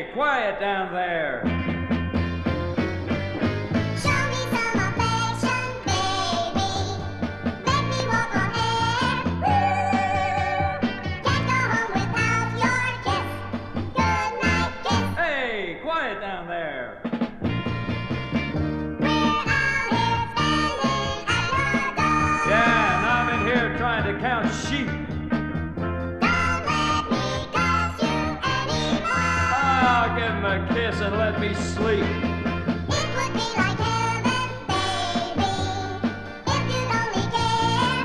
Hey, quiet down there. Show me some affection, baby. Make me walk on air. Can't go home without your kiss. Good night kiss. Hey, quiet down there. We're out here standing at your door. Yeah, and I'm in here trying to count sheep. Don't let me cuss you anymore. Ah, give him a kiss and let me sleep. It would be like heaven, baby, if you'd only care.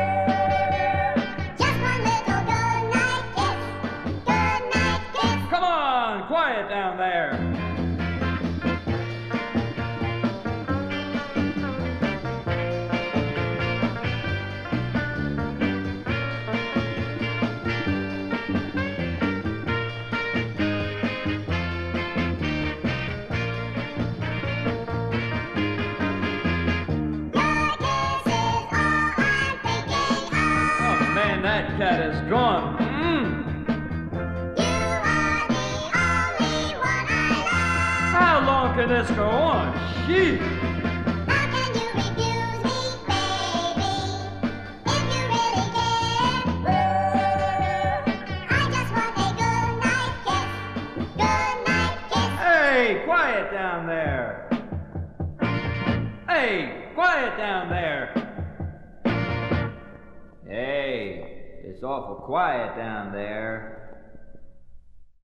Just one little good night kiss. Good night kiss. Come on, quiet down there. Your kiss is all I'm thinking of. Oh man, that cat is gone. You are the only one I love. How long can this go on? Gee. How can you refuse me, baby, if you really care? I just want a good night kiss. Good night kiss. Hey, quiet down there. Hey, quiet down there. Hey, it's awful quiet down there.